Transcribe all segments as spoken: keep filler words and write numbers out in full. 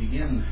begin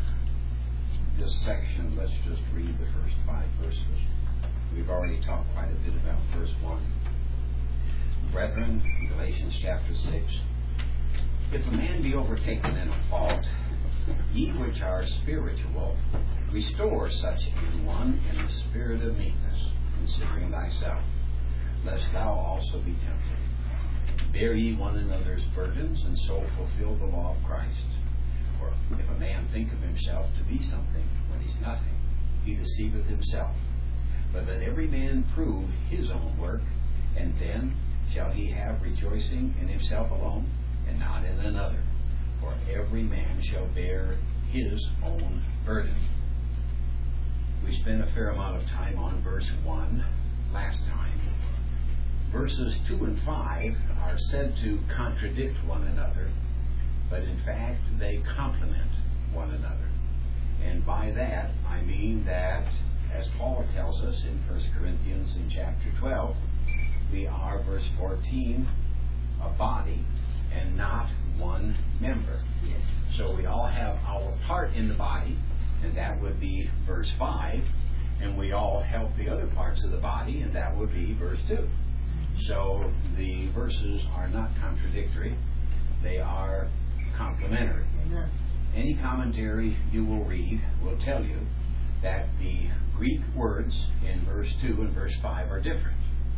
this section, let's just read the first five verses. We've already talked quite a bit about verse one. Brethren, Galatians chapter six. If a man be overtaken in a fault, ye which are spiritual, restore such an one in the spirit of meekness, considering thyself, lest thou also be tempted. Bear ye one another's burdens, and so fulfill the law of Christ. For if a man think of himself to be something when he's nothing, he deceiveth himself. But let every man prove his own work, and then shall he have rejoicing in himself alone, and not in another. For every man shall bear his own burden. We spent a fair amount of time on verse one last time. Verses two and five are said to contradict one another, but in fact they complement one another. And by that I mean that, as Paul tells us in First Corinthians in chapter twelve, we are, verse fourteen, a body and not one member. Yes. So we all have our part in the body, and that would be verse five, and we all help the other parts of the body, and that would be verse two. So the verses are not contradictory, they are complementary. Amen. Any commentary you will read will tell you that the Greek words in verse two and verse five are different.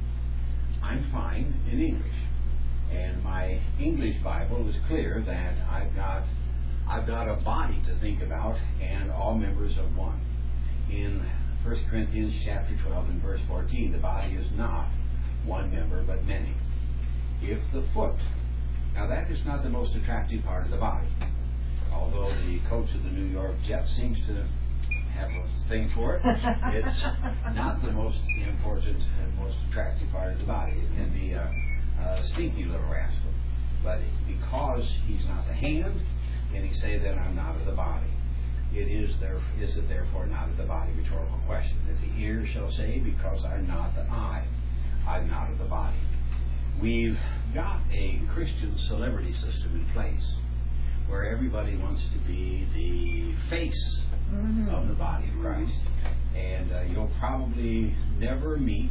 I'm fine in English, and my English Bible is clear that I've got I've got a body to think about and all members of one. In First Corinthians chapter twelve and verse fourteen, the body is not one member but many. If the foot, now that is not the most attractive part of the body, although the coach of the New York Jets seems to have a thing for it, it's not the most important and most attractive part of the body. It can be a, a stinky little rascal. But because he's not the hand, can he say that I'm not of the body? It is there. Is it therefore not of the body? Rhetorical question. As the ear shall say, because I'm not the eye, I'm not of the body. We've got a Christian celebrity system in place where everybody wants to be the face mm-hmm. of the body of Christ. And uh, you'll probably never meet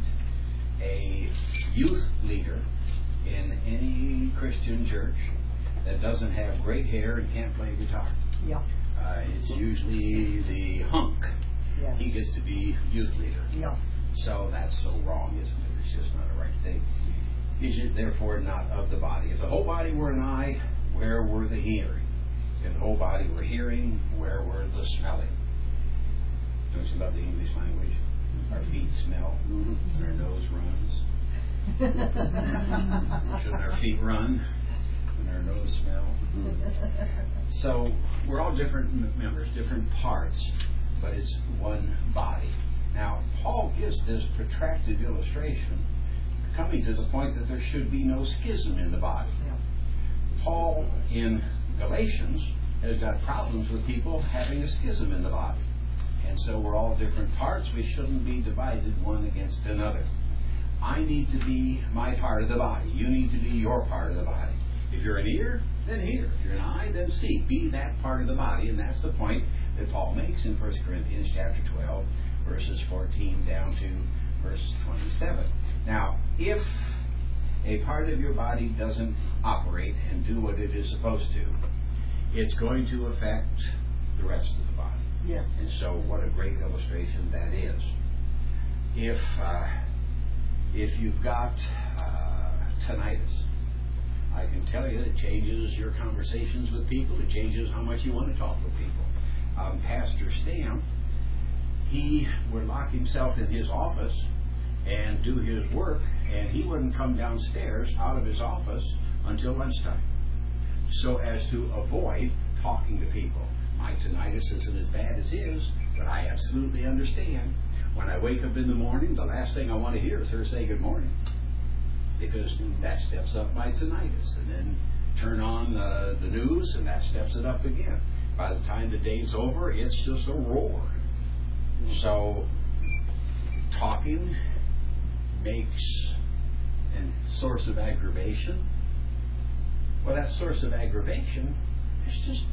a youth leader in any Christian church that doesn't have great hair and can't play guitar. Yeah. Uh, it's usually the hunk. Yeah. He gets to be youth leader. Yeah. So that's so wrong, isn't it? It's just not a right thing. Is it therefore not of the body? If the whole body were an eye, where were the hearing? If the whole body were hearing, where were the smelling? Don't you love the English language? Our feet smell, mm-hmm. our nose runs. Shouldn't our feet run when our nose smell? So we're all different members, different parts, but it's one body. Now, Paul gives this protracted illustration, coming to the point that there should be no schism in the body. Yeah. Paul, in Galatians, has got problems with people having a schism in the body. And so we're all different parts. We shouldn't be divided one against another. I need to be my part of the body. You need to be your part of the body. If you're an ear, then hear. If you're an eye, then see. Be that part of the body. And that's the point that Paul makes in First Corinthians chapter twelve, verses fourteen down to verse twenty-seven. Now, if a part of your body doesn't operate and do what it is supposed to, it's going to affect the rest of the body. Yeah. And so what a great illustration that is. If uh, if you've got uh, tinnitus, I can tell you it changes your conversations with people. It changes how much you want to talk with people. Um, Pastor Stam, he would lock himself in his office and do his work, and he wouldn't come downstairs out of his office until lunchtime, so as to avoid talking to people. My tinnitus isn't as bad as his, but I absolutely understand. When I wake up in the morning, the last thing I want to hear is her say good morning, because that steps up my tinnitus. And then turn on uh, the news, and that steps it up again. By the time the day's over, it's just a roar. So talking makes a source of aggravation. Well, that source of aggravation is just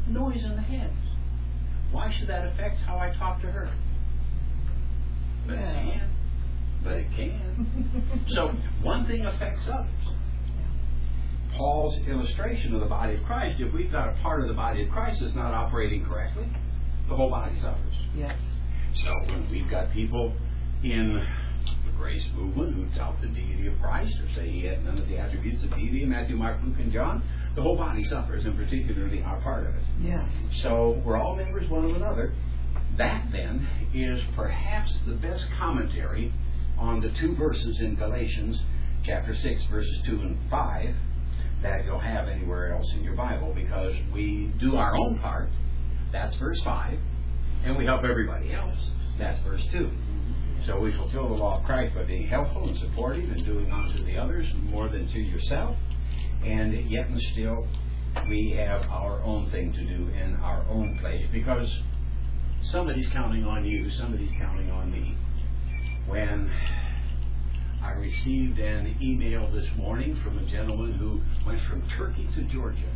noise in the heavens. Why should that affect how I talk to her? But Yeah. it can. But it can. So one thing affects others. Paul's illustration of the body of Christ, if we've got a part of the body of Christ that's not operating correctly, the whole body suffers. Yes. So when we've got people in the grace movement who doubt the deity of Christ or say he had none of the attributes of deity in Matthew, Mark, Luke, and John, the whole body suffers, and particularly our part of it. Yes. So we're all members one of another. That then is perhaps the best commentary on the two verses in Galatians chapter six, verses two and five, that you'll have anywhere else in your Bible, because we do our own part, that's verse five, and we help everybody else, that's verse two. So we fulfill the law of Christ by being helpful and supportive and doing unto the others more than to yourself, and yet and still we have our own thing to do in our own place, because somebody's counting on you, somebody's counting on me. When I received an email this morning from a gentleman who went from Turkey to Georgia.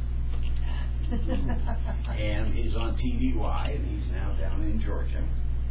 And he's on T V Y, and he's now down in Georgia.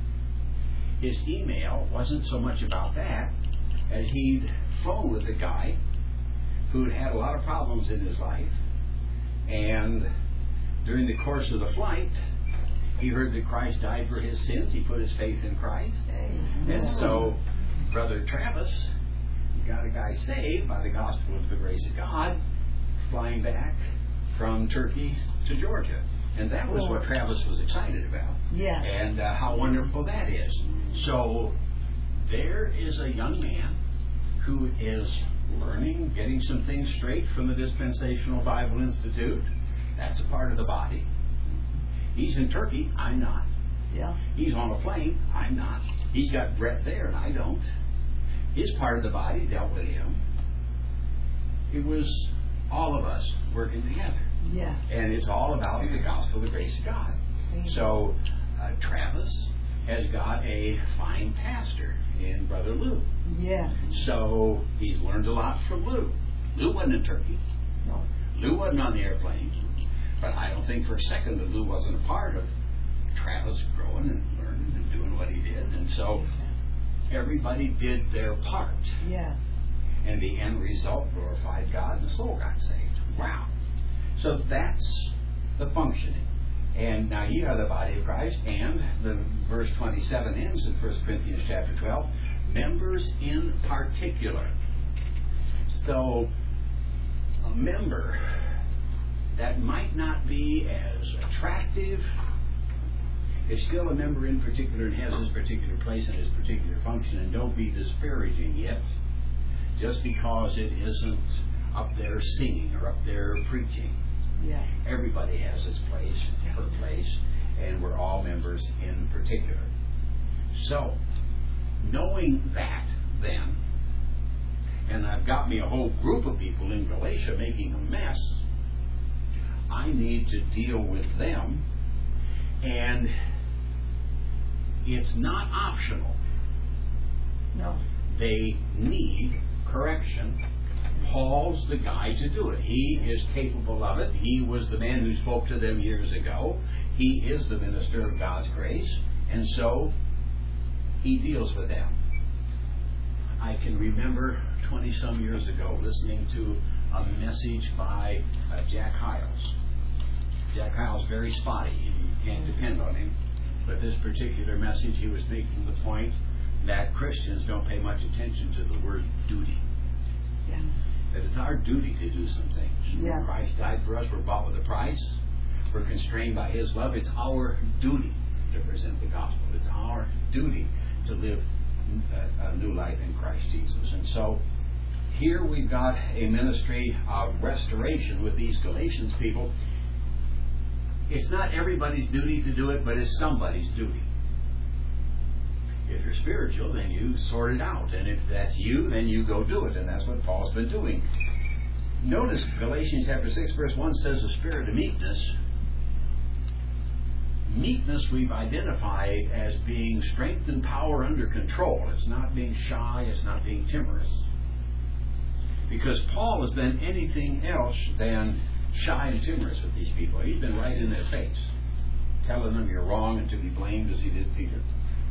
His email wasn't so much about that as he'd phoned with a guy who'd had a lot of problems in his life, and during the course of the flight, he heard that Christ died for his sins. He put his faith in Christ. Amen. And so Brother Travis got a guy saved by the gospel of the grace of God, flying back from Turkey to Georgia. And that was what Travis was excited about. Yeah. And uh, how wonderful that is. So there is a young man who is learning, getting some things straight from the Dispensational Bible Institute. That's a part of the body. He's in Turkey, I'm not. Yeah. He's on a plane, I'm not. He's got Brett there and I don't. His part of the body dealt with him. It was all of us working together. Yeah. And it's all about the gospel of the grace of God. Amen. So uh, Travis has got a fine pastor in Brother Lou. Yes. So he's learned a lot from Lou. Lou wasn't in Turkey. No. Lou wasn't on the airplane. But I don't think for a second that Lou wasn't a part of Travis growing and learning and doing what he did. And so everybody did their part. Yes. And the end result glorified God, and the soul got saved. Wow. So that's the functioning. And now you are the body of Christ, and the verse twenty-seven ends in First Corinthians chapter twelve, members in particular. So a member that might not be as attractive is still a member in particular and has his particular place and his particular function, and don't be disparaging it just because it isn't up there singing or up there preaching. Yes. Everybody has its place, her place, and we're all members in particular. So, knowing that then, and I've got me a whole group of people in Galatia making a mess, I need to deal with them, and it's not optional. No. They need correction. Paul's the guy to do it. He is capable of it. He was the man who spoke to them years ago. He is the minister of God's grace, and so he deals with them. I can remember twenty-some years ago listening to a message by uh, Jack Hyles. Jack Hyles is very spotty. You can't depend on him. But this particular message, he was making the point that Christians don't pay much attention to the word duty. Yes. That it's our duty to do some things. Yes. Christ died for us. We're bought with a price. We're constrained by His love. It's our duty to present the gospel. It's our duty to live a, a new life in Christ Jesus. And so here we've got a ministry of restoration with these Galatians people. It's not everybody's duty to do it, but it's somebody's duty. If you're spiritual, then you sort it out. And if that's you, then you go do it. And that's what Paul's been doing. Notice Galatians chapter six, verse one says the spirit of meekness. Meekness we've identified as being strength and power under control. It's not being shy. It's not being timorous. Because Paul has been anything else than shy and timorous with these people. He'd been right in their face, telling them you're wrong and to be blamed as he did Peter.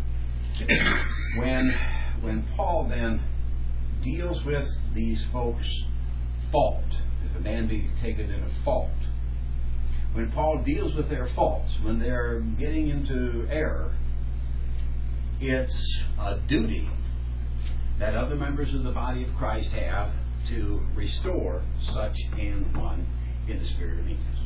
When, when Paul then deals with these folks' fault, if a man be taken in a fault, when Paul deals with their faults, when they're getting into error, it's a duty that other members of the body of Christ have to restore such an one in the spirit of meekness.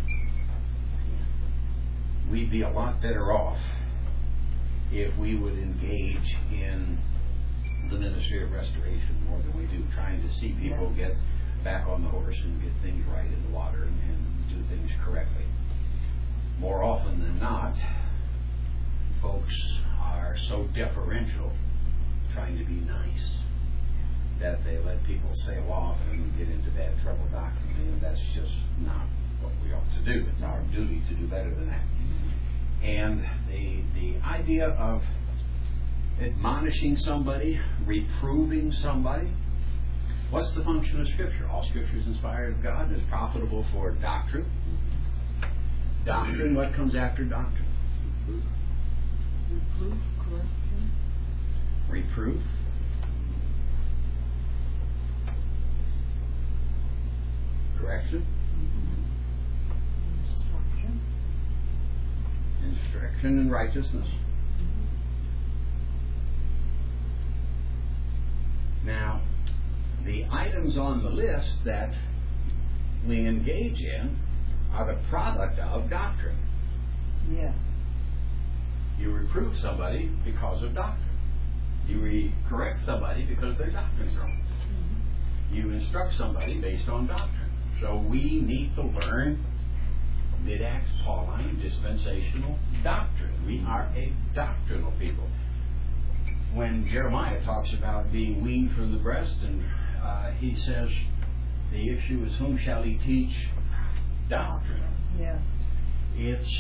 We'd be a lot better off if we would engage in the ministry of restoration more than we do, trying to see people Yes. get back on the horse and get things right in the water and, and do things correctly. More often than not, folks are so deferential, trying to be nice, that they let people sail off and get into bad trouble doctrinally, and that's just not what we ought to do. It's our duty to do better than that. And the the idea of admonishing somebody, reproving somebody, what's the function of Scripture? All Scripture is inspired of God and is profitable for doctrine. Doctrine, what comes after doctrine? Reproof, correction. Reproof. Correction. Instruction. Instruction in righteousness. Now, the items on the list that we engage in are the product of doctrine. Yes. You reprove somebody because of doctrine. You re- correct somebody because their doctrine's wrong. Mm-hmm. You instruct somebody based on doctrine. So we need to learn mid-Acts Pauline dispensational doctrine. We are a doctrinal people. When Jeremiah talks about being weaned from the breast, and uh, he says the issue is whom shall he teach doctrine? Yes. It's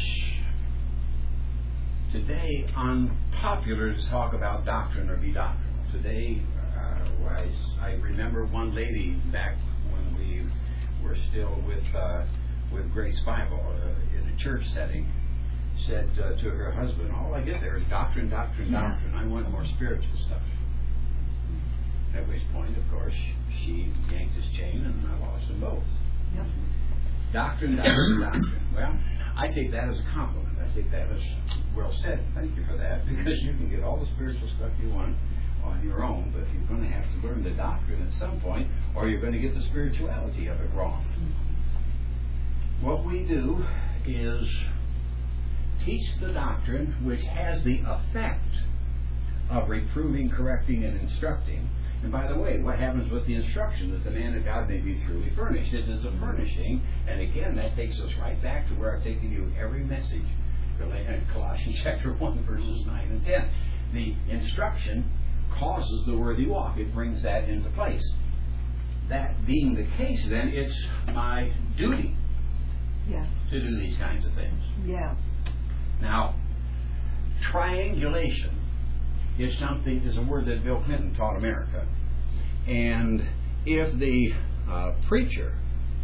today unpopular to talk about doctrine or be doctrinal. Today, uh, I, I remember one lady back when we were still with uh, with Grace Bible uh, in a church setting, said uh, to her husband, all I get there is doctrine, doctrine, Yeah. doctrine. I want more spiritual stuff. At which point, of course, she yanked his chain and I lost them both. Yep. Doctrine, doctrine, doctrine. Well, I take that as a compliment. I take that as well said. Thank you for that, because you can get all the spiritual stuff you want on your own, but you're going to have to learn the doctrine at some point, or you're going to get the spirituality of it wrong. Mm-hmm. What we do is teach the doctrine which has the effect of reproving, correcting, and instructing. And by the way, what happens with the instruction? That the man of God may be truly furnished. It is a furnishing, and again, that takes us right back to where I've taken you every message. Colossians chapter one, verses nine and ten. The instruction causes the worthy walk. It brings that into place. That being the case, then, it's my duty Yes. to do these kinds of things. Yes. Now, triangulation is something, is a word that Bill Clinton taught America. And if the uh, preacher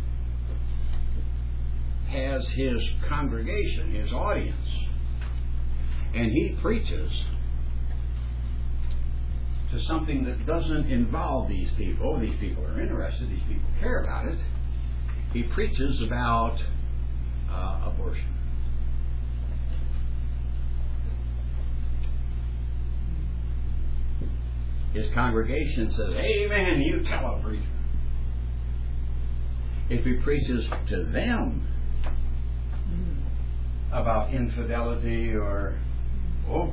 has his congregation, his audience, and he preaches to something that doesn't involve these people, these people are interested, these people care about it, he preaches about uh, abortion. His congregation says, amen, you tell a preacher. If he preaches to them about infidelity or, oh,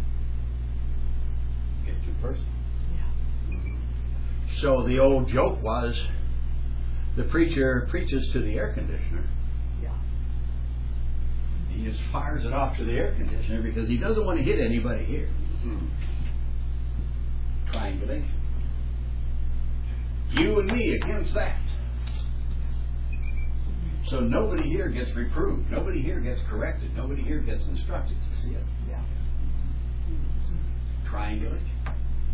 get too personal. Yeah. So the old joke was, the preacher preaches to the air conditioner. Yeah. He just fires it off to the air conditioner because he doesn't want to hit anybody here. Mm-hmm. Triangulation. You and me against that. So nobody here gets reproved. Nobody here gets corrected. Nobody here gets instructed. You see it? Yeah. Triangulation.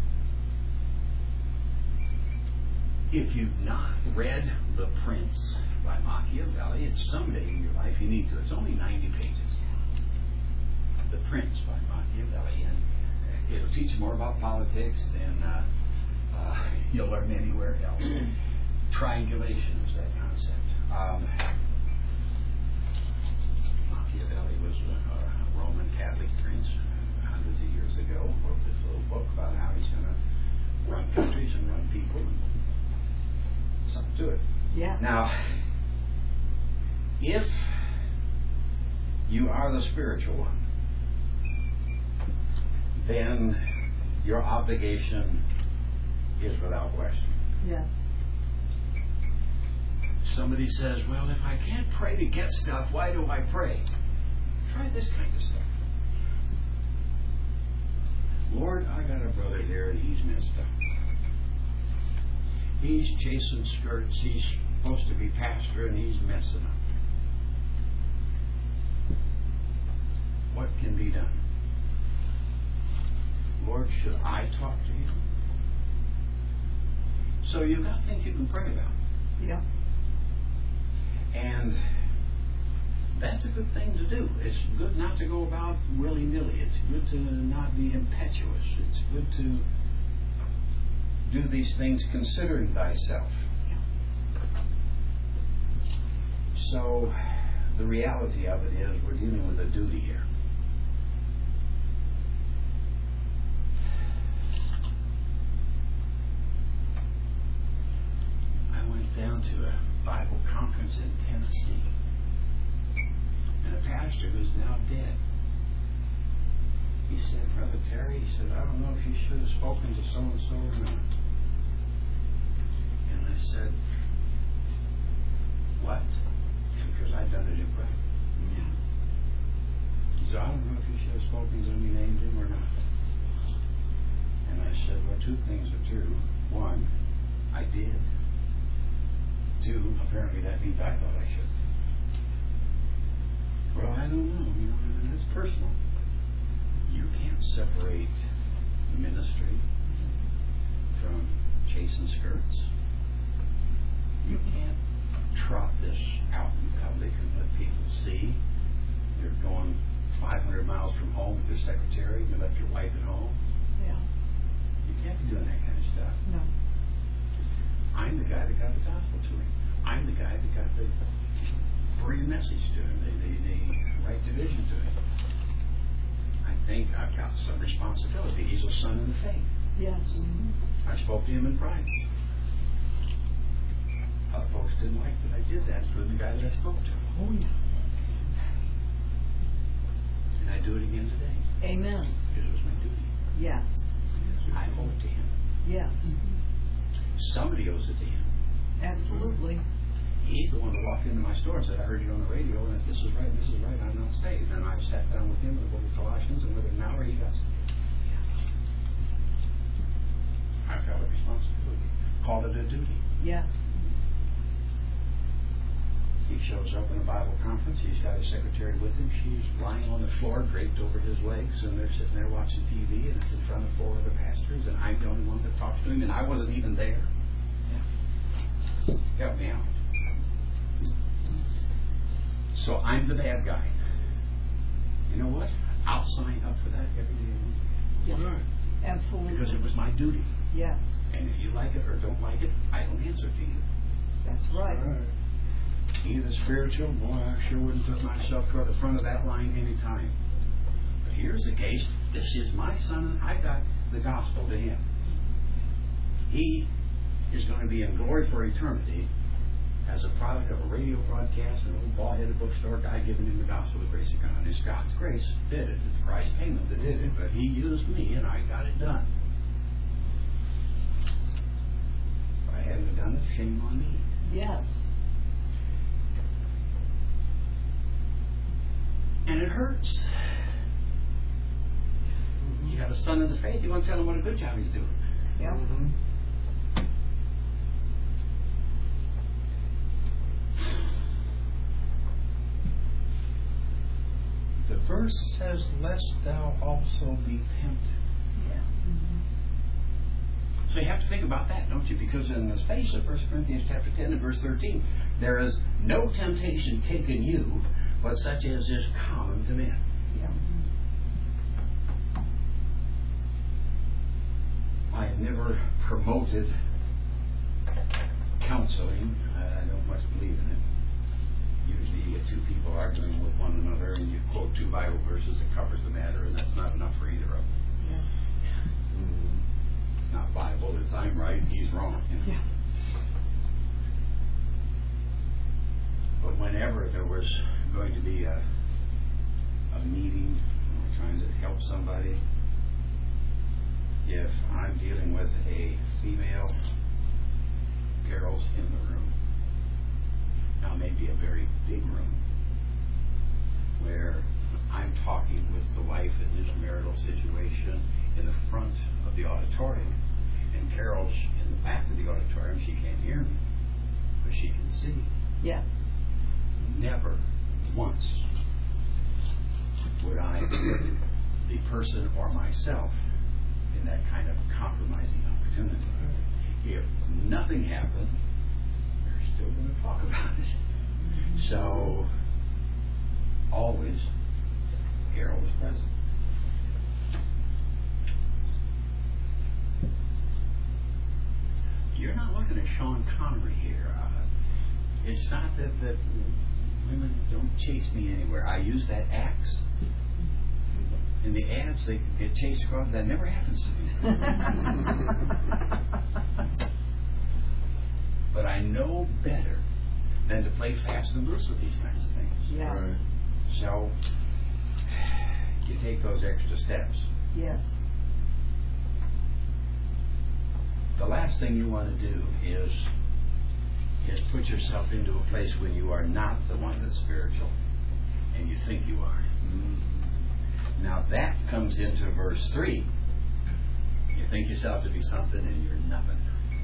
If you've not read The Prince by Machiavelli. It's someday in your life you need to. It's only ninety pages. The Prince by Machiavelli. And it'll teach you more about politics than uh, uh, you'll learn anywhere else. Triangulation is that concept. Um, Machiavelli was a, a Roman Catholic prince hundreds of years ago. Wrote this little book about how he's going to run countries and run people. And something to it. Yeah. Now, if you are the spiritual one, then your obligation is without question. Yes. Somebody says, well, if I can't pray to get stuff, why do I pray? Try this kind of stuff. Lord, I got a brother here and he's messed up. He's chasing skirts. He's supposed to be pastor and he's messing up. What can be done? Lord, should I talk to him? So you've got things you can pray about. Yeah. And that's a good thing to do. It's good not to go about willy-nilly. It's good to not be impetuous. It's good to do these things considering thyself. So the reality of it is we're dealing with a duty here. I went down to a Bible conference in Tennessee, and a pastor who's now dead, he said, Brother Terry, he said, I don't know if you should have spoken to so-and-so or not. And I said, what? Because I'd done it incorrect. Yeah. He said, I don't know if you should have spoken to him, you named him or not. And I said, well, two things are true. One, I did. Two, apparently that means I thought I should. Well, I don't know. You know, it's personal. You can't separate ministry from chasing skirts. You can't trot this out in public and let people see you're going five hundred miles from home with your secretary and you left your wife at home. Yeah. You can't be doing that kind of stuff. No. I'm the guy that got the gospel to him. I'm the guy that got the bring message to him, the, the, the right division to him. I think I've got some responsibility. He's a son in the faith. Yes. Mm-hmm. I spoke to him in private. Other folks didn't like that I did that, including the guy that I spoke to. Oh, yeah. And I do it again today. Amen. Because it was my duty. Yes. I owe it to him. Yes. Somebody owes it to him. Absolutely. He's the one that walked into my store and said, I heard you on the radio, and if this is right, this is right, I'm not saved. And I sat down with him in the book of Colossians, and within an hour he got saved. I felt a responsibility. Called it a duty. Yes. He shows up in a Bible conference. He's got his secretary with him. She's lying on the floor, draped over his legs, and they're sitting there watching T V, and it's in front of four other pastors, and I'm the only one that talks to him, and I wasn't even there. Help me out. So I'm the bad guy. You know what? I'll sign up for that every day. Yes. Right. Absolutely. Because it was my duty. Yes. And if you like it or don't like it, I don't answer to you. That's right. All right. Either spiritual, boy, I sure wouldn't put myself toward the front of that line any time. But here's the case. This is my son, and I got the gospel to him. He is going to be in glory for eternity as a product of a radio broadcast and a little bald-headed bookstore guy giving him the gospel of grace of God. It's God's grace that did it. It's Christ's payment that did it. But he used me, and I got it done. If I hadn't done it, shame on me. Yes. And it hurts. You have a son in the faith, you want to tell him what a good job he's doing. Yeah. Mm-hmm. The verse says, lest thou also be tempted. Yeah. Mm-hmm. So you have to think about that, don't you? Because in the space of First Corinthians chapter ten and verse thirteen, There is no temptation taken you, but such as is common to men. Yeah. I have never promoted counseling. I don't much believe in it. Usually you get two people arguing with one another and you quote two Bible verses that covers the matter, and that's not enough for either of them. Yeah. Mm-hmm. Not Bible, it's I'm right, he's wrong. You know? Yeah. But whenever there was going to be a, a meeting, or trying to help somebody, if I'm dealing with a female, Carol's in the room. Now, maybe a very big room where I'm talking with the wife in this marital situation in the front of the auditorium, and Carol's in the back of the auditorium. She can't hear me, but she can see. Yeah. Never once would I put the person or myself in that kind of compromising opportunity. If nothing happened, they're still going to talk about it. So, always, Carol was present. You're not looking at Sean Connery here. Uh, it's not that, that women don't chase me anywhere. I use that axe. In the ads, they get chased across. That never happens to me. But I know better than to play fast and loose with these kinds of things. Yeah. Right. So, you take those extra steps. Yes. The last thing you want to do is, is put yourself into a place when you are not the one that's spiritual and you think you are. Mm-hmm. Now that comes into verse three. You think yourself to be something and you're nothing.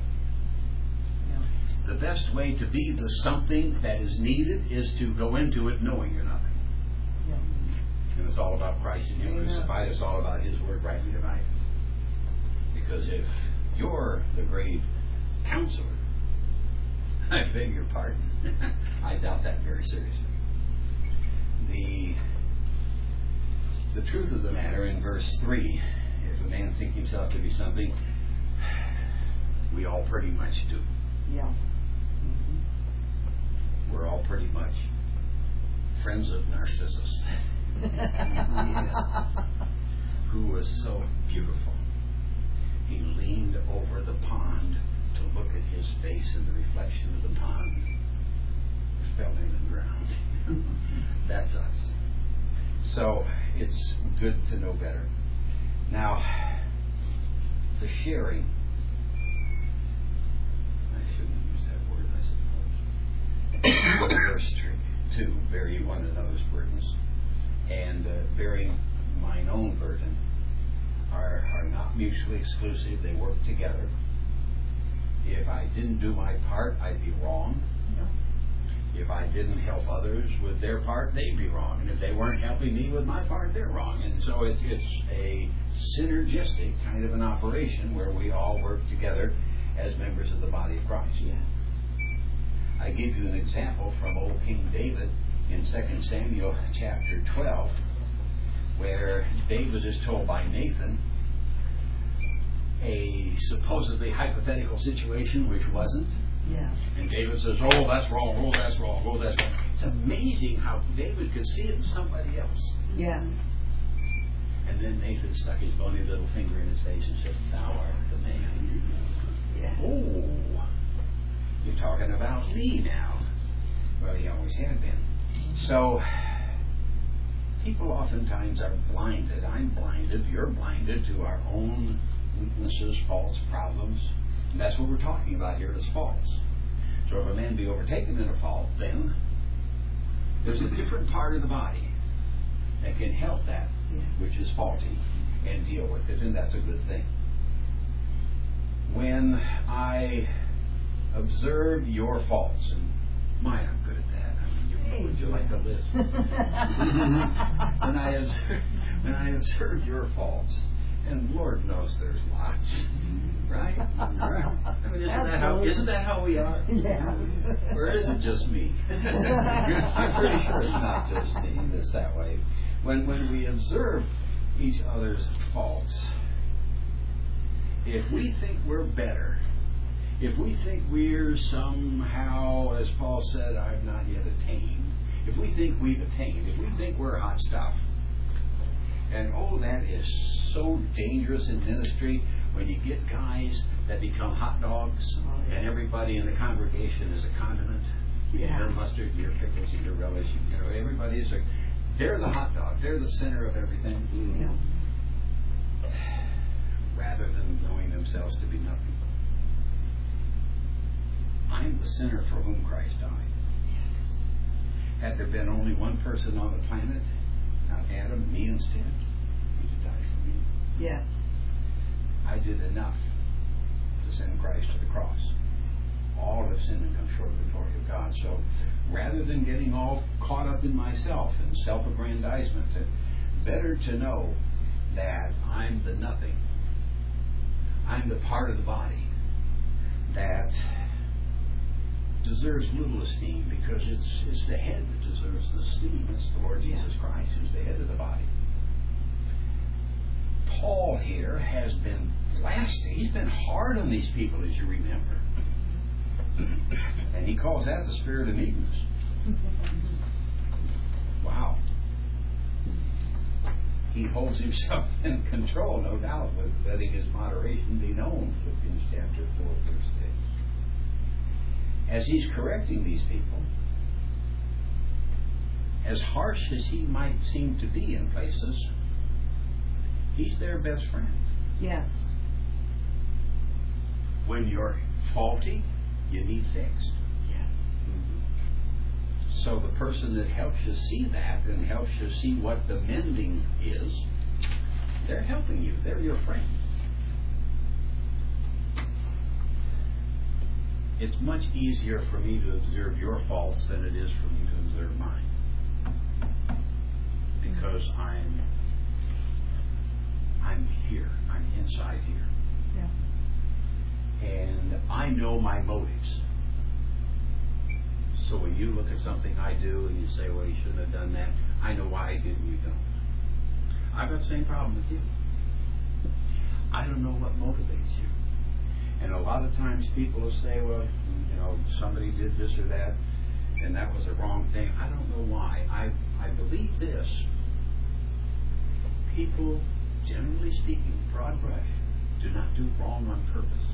Yeah. The best way to be the something that is needed is to go into it knowing you're nothing. Yeah. And it's all about Christ and Him crucified. It's all about His word rightly divided. Because if you're the great counselor, I beg your pardon, I doubt that very seriously. The the truth of the matter in verse three, if a man think himself to be something, we all pretty much do. Yeah. Mm-hmm. We're all pretty much friends of Narcissus. Yeah. Who was so beautiful. He leaned over the pond to look at his face in the reflection of the pond. Fell in and drowned. That's us. So it's good to know better. Now, the sharing. I shouldn't use that word, I suppose. Verse two, bear ye one another's burdens. And uh, bearing mine own burden are, are not mutually exclusive. They work together. If I didn't do my part, I'd be wrong. Yeah. If I didn't help others with their part, they'd be wrong. And if they weren't helping me with my part, they're wrong. And so it's, it's a synergistic kind of an operation where we all work together as members of the body of Christ. Yeah. I give you an example from old King David in Second Samuel chapter twelve, where David is told by Nathan a supposedly hypothetical situation which wasn't. Yeah. And David says, oh, that's wrong, oh, that's wrong, oh, that's wrong. It's amazing how David could see it in somebody else. Yes. And then Nathan stuck his bony little finger in his face and said, thou art the man. Yeah. Oh, you're talking about me now. Well, he always had been. So, people oftentimes are blinded. I'm blinded. You're blinded to our own weaknesses, faults, problems. And that's what we're talking about here is faults. So if a man be overtaken in a fault, then there's a different part of the body that can help that Yeah. which is faulty and deal with it, and that's a good thing. When I observe your faults, and my, I'm good at that. I mean, you, Hey. would you like a list? when I observe, when I observe your faults, and Lord knows there's lots, Right? Right. I mean, isn't that how, isn't that how we are? Yeah. Or is it just me? I'm pretty sure it's not just me that's that way. When when we observe each other's faults, if we think we're better, if we think we're somehow, as Paul said, I've not yet attained, if we think we've attained, if we think we're hot stuff, and oh, that is so dangerous in ministry when you get guys that become hot dogs, Oh, yeah. and everybody in the congregation is a condiment. Yeah. Your mustard, your pickles, and your relish. You know, everybody is a. They're the hot dog. They're the center of everything. Yeah. Rather than knowing themselves to be nothing. I'm the sinner for whom Christ died. Had there been only one person on the planet, not Adam, me instead, he'd have died for me. Yes. I did enough to send Christ to the cross. All have sinned and come short of the glory of God. So rather than getting all caught up in myself and self-aggrandizement, better to know that I'm the nothing. I'm the part of the body that deserves little esteem, because it's it's the head that deserves the esteem. It's the Lord Jesus Christ who's the head of the body. Paul here has been blasted. He's been hard on these people, as you remember. And he calls that the spirit of meekness. Wow. He holds himself in control, no doubt, with letting his moderation be known. Philippians chapter four, verse six. As he's correcting these people, as harsh as he might seem to be in places, he's their best friend. Yes. When you're faulty, you need fixed. Yes. So the person that helps you see that and helps you see what the mending is, they're helping you. They're your friend. It's much easier for me to observe your faults than it is for me to observe mine. Because I'm I'm here. I'm inside here. Yeah. And I know my motives. So when you look at something I do and you say, well, you shouldn't have done that, I know why I did and you don't. I've got the same problem with you. I don't know what motivates you. And a lot of times people will say, well, you know, somebody did this or that, and that was the wrong thing. I don't know why. I, I believe this. People, generally speaking, broad brush, do not do wrong on purpose.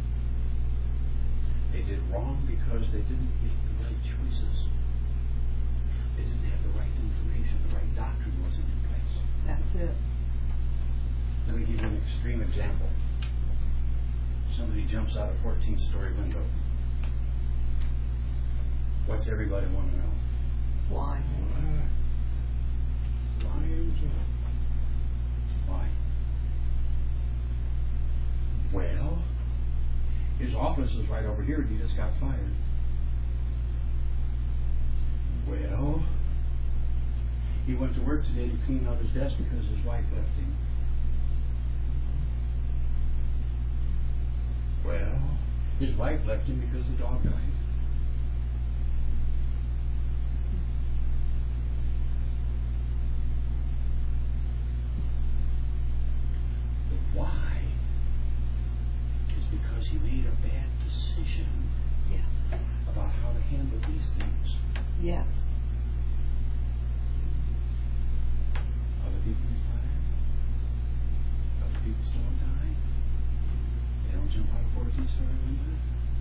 They did wrong because they didn't make the right choices. They didn't have the right information. The right doctrine wasn't in place. That's it. Let me give you an extreme example. Somebody jumps out a fourteenth-story window. What's everybody want to know? Why? Why? Why? Well, his office is right over here and he just got fired. Well, he went to work today to clean out his desk because his wife left him. Well, his wife left him because the dog died. The why is because he made a bad decision Yes. about how to handle these things. Yes. Other people retire. Other people still die. They don't jump out of fourteen-story window.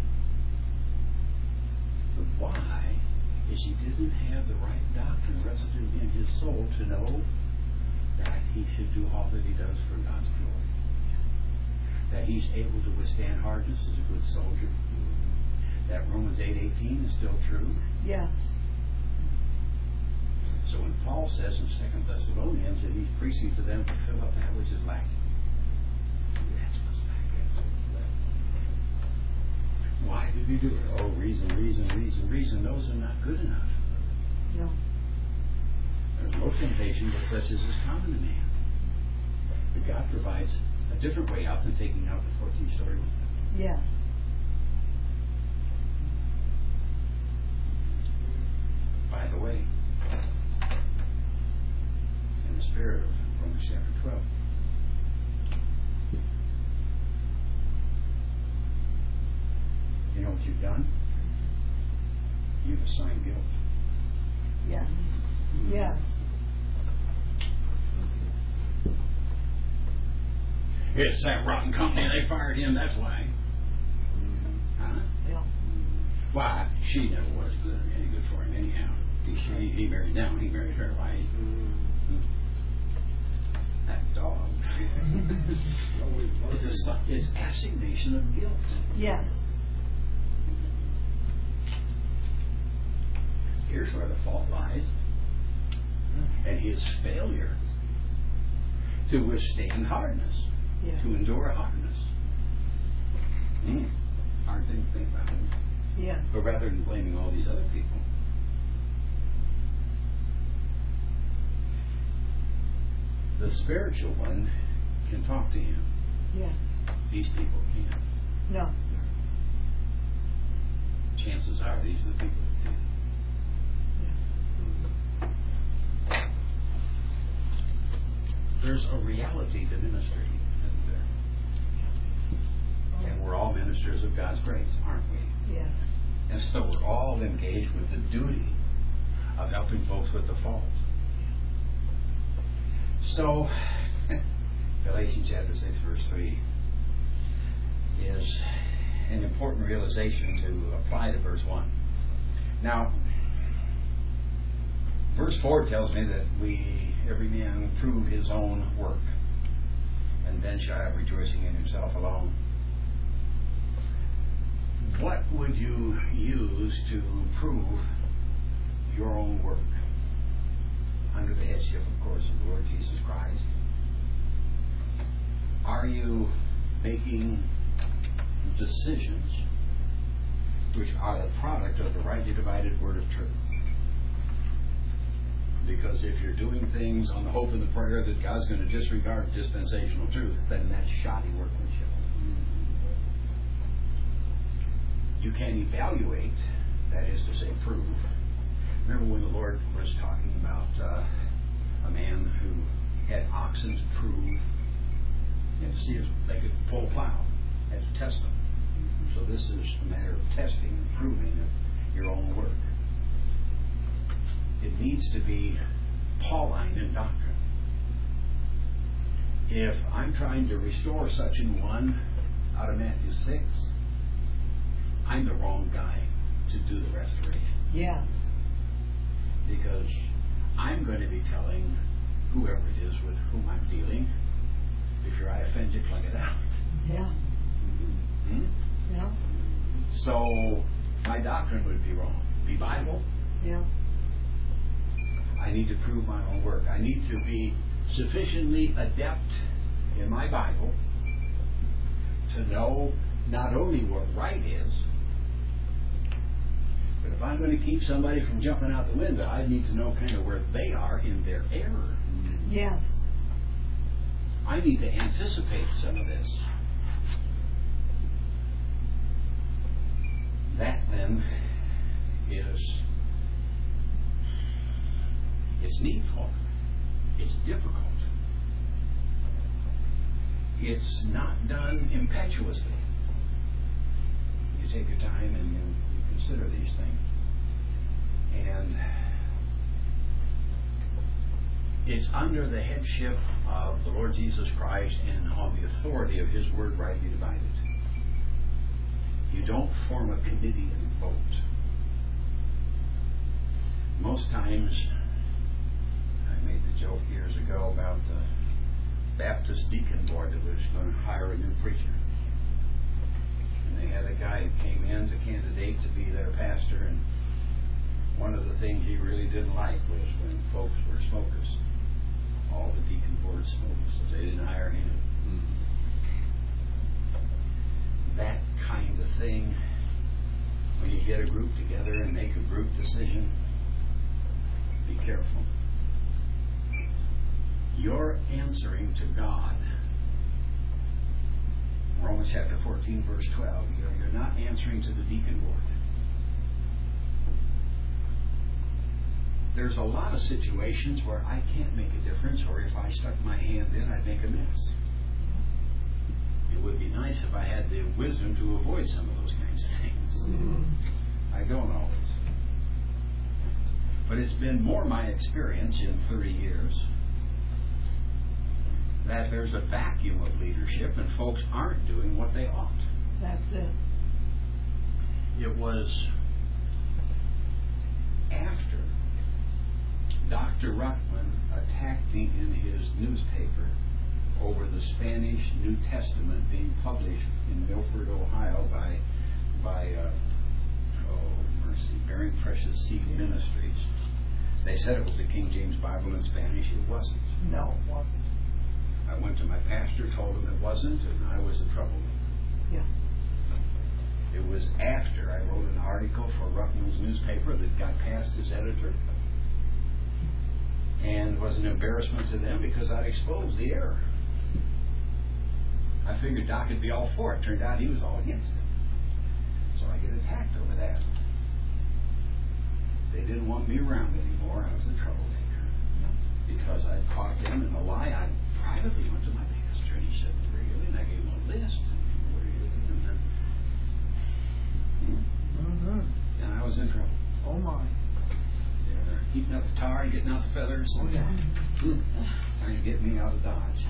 The why is he didn't have the right doctrine resident in his soul to know that he should do all that he does for God's glory. That he's able to withstand hardness as a good soldier. That Romans eight eighteen is still true. Yes. So when Paul says in Second Thessalonians that he's preaching to them to fill up that which is lacking, that's what's lacking. Why did he do it? Oh, reason, reason, reason, reason. Those are not good enough. No. There's no temptation but such as is common to man. But God provides a a different way out than taking out the fourteen-story one. Yes. By the way, in the spirit of Romans chapter twelve, you know what you've done? You've assigned guilt. Yes. Yes. It's that rotten company, they fired him, that's why. Huh? Yeah. Why? She never was good, any good for him anyhow. He, he, he married down, he married her. Why? He, that dog. It's, a, it's assignation of guilt. Yes. Here's where the fault lies. And his failure to withstand hardness, Yeah. to endure hardness. Mm. Hard thing to think about it. Yeah. But rather than blaming all these other people. The spiritual one can talk to him. Yes. These people can't. No. Chances are these are the people that can. There's a reality to ministry, isn't there? And we're all ministers of God's grace, aren't we? Yeah. And so we're all engaged with the duty of helping folks with the fault. So, Galatians chapter six, verse three is an important realization to apply to verse one. Now, verse four tells me that we, every man, prove his own work, and then shall have rejoicing in himself alone. What would you use to prove your own work? Under the headship, of course, of the Lord Jesus Christ. Are you making decisions which are the product of the rightly divided word of truth? Because if you're doing things on the hope and the prayer that God's going to disregard dispensational truth, then that's shoddy workmanship. You can evaluate, that is to say, prove. Remember when the Lord was talking about uh, a man who had oxen to prove and to see if they could pull a plow, had to test them. So this is a matter of testing and proving of your own work. It needs to be Pauline in doctrine. If I'm trying to restore such an one out of Matthew six, I'm the wrong guy to do the restoration. Yes. Because I'm going to be telling whoever it is with whom I'm dealing, if your eye offends you, pluck it out. Yeah. Hmm? Yeah. So my doctrine would be wrong. Be Bible. Yeah. I need to prove my own work. I need to be sufficiently adept in my Bible to know not only what right is, but if I'm going to keep somebody from jumping out the window, I need to know kind of where they are in their error. Yes. I need to anticipate some of this. That then is it's needful. It's difficult. It's not done impetuously. You take your time and you, you consider these things. And it's under the headship of the Lord Jesus Christ and on the authority of His Word rightly divided. You don't form a committee and vote. Most times, I made the joke years ago about the Baptist deacon board that was going to hire a new preacher. And they had a guy who came in to candidate to be their pastor, and one of the things he really didn't like was when folks were smokers. All the deacon board smoked, so they didn't hire him. Mm-hmm. That kind of thing, when you get a group together and make a group decision, be careful. You're answering to God Romans chapter fourteen, verse twelve. You're, you're not answering to the deacon board. There's a lot of situations where I can't make a difference, or if I stuck my hand in, I'd make a mess. It would be nice if I had the wisdom to avoid some of those kinds of things. Mm-hmm. I don't always. But it's been more my experience in thirty years that there's a vacuum of leadership and folks aren't doing what they ought. That's it. It was after Doctor Ruckman attacked me in his newspaper over the Spanish New Testament being published in Milford, Ohio by by uh, oh mercy, Bearing Precious Seed Ministries. They said it was the King James Bible in Spanish. It wasn't. No, it wasn't. I went to my pastor, told him it wasn't, and I was the troublemaker. Yeah. It was after I wrote an article for Ruckman's newspaper that got past his editor, and was an embarrassment to them because I'd exposed the error. I figured Doc would be all for it. Turned out he was all against it. So I get attacked over that. They didn't want me around anymore. I was the troublemaker. Because I caught them in a lie. I privately went to my pastor, and he said, really? And I gave him a list. And, and, then, Mm-hmm. and I was in trouble. Oh, my. They're heating up the tar and getting out the feathers. Oh, yeah. Mm. Trying to get me out of Dodge.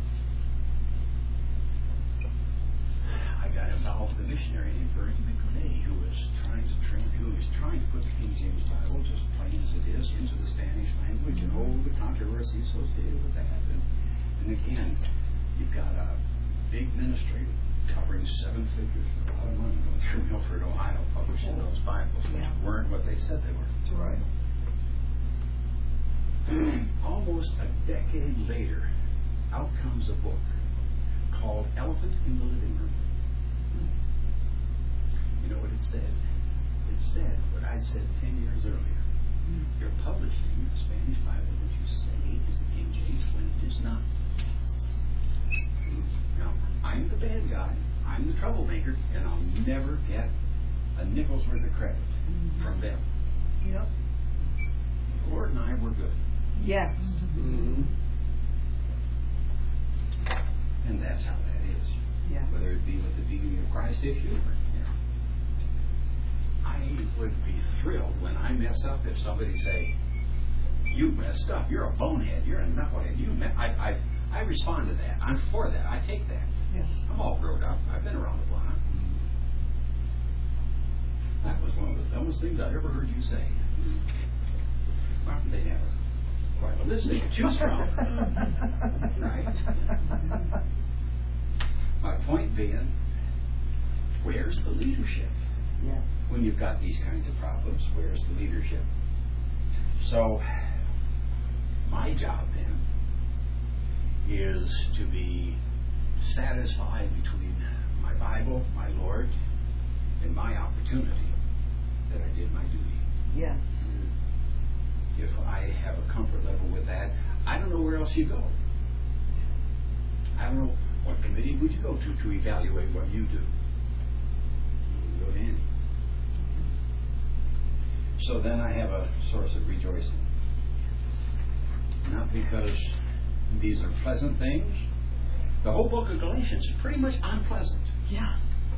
I got involved with a missionary named Bernie McVeigh, who was trying to train, who was trying to put the King James Bible, just plain as it is, into the Spanish language, and all the controversy associated with that. And, and again, you've got a big ministry covering seven figures for a lot of money going through Milford, Ohio, publishing those Bibles, which Yeah. weren't what they said they were. That's right. Almost a decade later, out comes a book called Elephant in the Living Room. You know what it said? It said what I'd said ten years earlier. Mm. You're publishing a Spanish Bible that you say is the King James when it is not. Now, I'm the bad guy. I'm the troublemaker, and I'll never get a nickel's worth of credit mm. from them. Yep. The Lord and I were good. Yes. Mm-hmm. And that's how that is. Yeah. Whether it be with the deity of Christ issue or yeah. I would be thrilled when I mess up if somebody say, you messed up, you're a bonehead, you're a nuthead, you me-. I, I I respond to that. I'm for that. I take that. Yes. I'm all grown up. I've been around the block. That was one of the dumbest things I ever heard you say. Well, they never. Quite a list they could choose from. Right? My point being, where's the leadership? Yes. When you've got these kinds of problems, where's the leadership? So, my job then is to be satisfied between my Bible, my Lord, and my opportunity that I did my duty. Yes. If I have a comfort level with that, I don't know where else you go. I don't know what committee would you go to to evaluate what you do. You go to any. So then I have a source of rejoicing. Not because these are pleasant things. The whole book of Galatians is pretty much unpleasant. Yeah.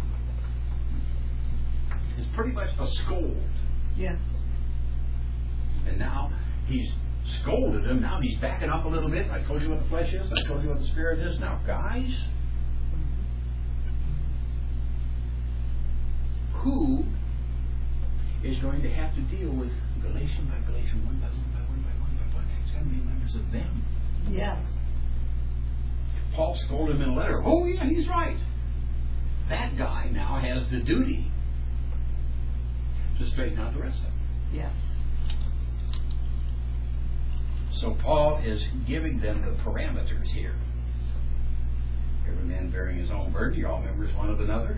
It's pretty much a scold. Yes. And now he's scolded him. Now he's backing up a little bit. I told you what the flesh is. I told you what the spirit is. Now, guys, who is going to have to deal with Galatian by Galatian, one by one by one by one by one? It's going to be members of them. Yes. Paul scolded him in a letter. Oh, yeah, he's right. That guy now has the duty to straighten out the rest of them. Yes. So Paul is giving them the parameters here. Every man bearing his own burden. You're all members one of another.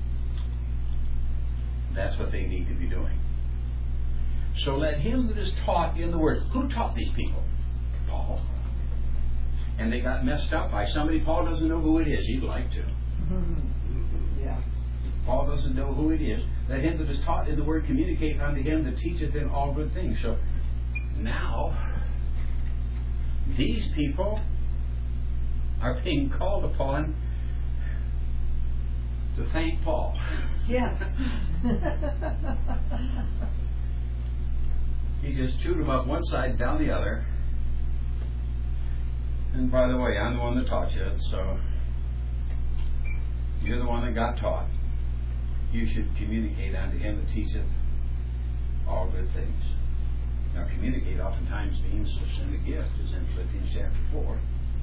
That's what they need to be doing. So let him that is taught in the Word. Who taught these people? Paul. And they got messed up by somebody Paul doesn't know who it is. He'd like to. Yes. Paul doesn't know who it is. Let him that is taught in the word communicate unto him that teacheth in all good things. So now, these people are being called upon to thank Paul. Yes. He just chewed them up one side, down the other. And by the way, I'm the one that taught you it, so you're the one that got taught. You should communicate unto him that teacheth all good things. Now, communicate oftentimes means to send a gift, as in Philippians chapter four.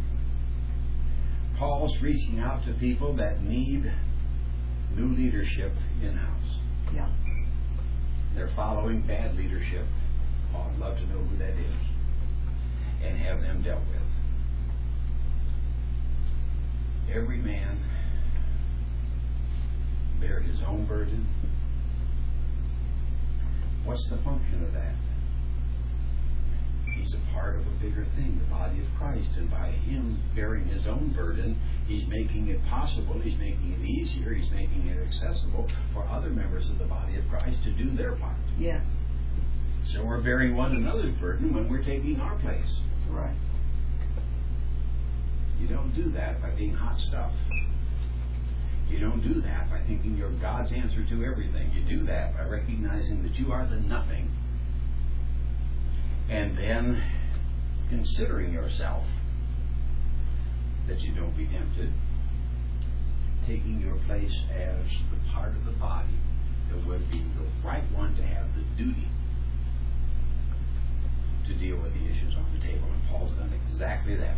Paul's reaching out to people that need new leadership in-house. Yeah. They're following bad leadership. Paul would love to know who that is and have them dealt with. Every man bear his own burden. What's the function of that? He's a part of a bigger thing, the body of Christ, and by him bearing his own burden, he's making it possible, he's making it easier, he's making it accessible for other members of the body of Christ to do their part. Yes. So we're bearing one another's burden when we're taking our place. That's right. You don't do that by being hot stuff. You don't do that by thinking you're God's answer to everything. You do that by recognizing that you are the nothing. And then considering yourself that you don't be tempted, taking your place as the part of the body that would be the right one to have the duty to deal with the issues on the table. And Paul's done exactly that.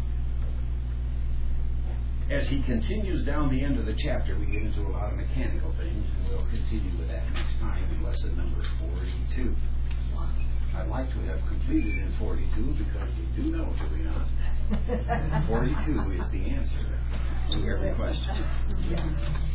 As he continues down the end of the chapter, we get into a lot of mechanical things, and we'll continue with that next time in lesson number forty-two. I'd like to have completed in forty-two because we do know, do we not? forty-two is the answer to every question. Yeah.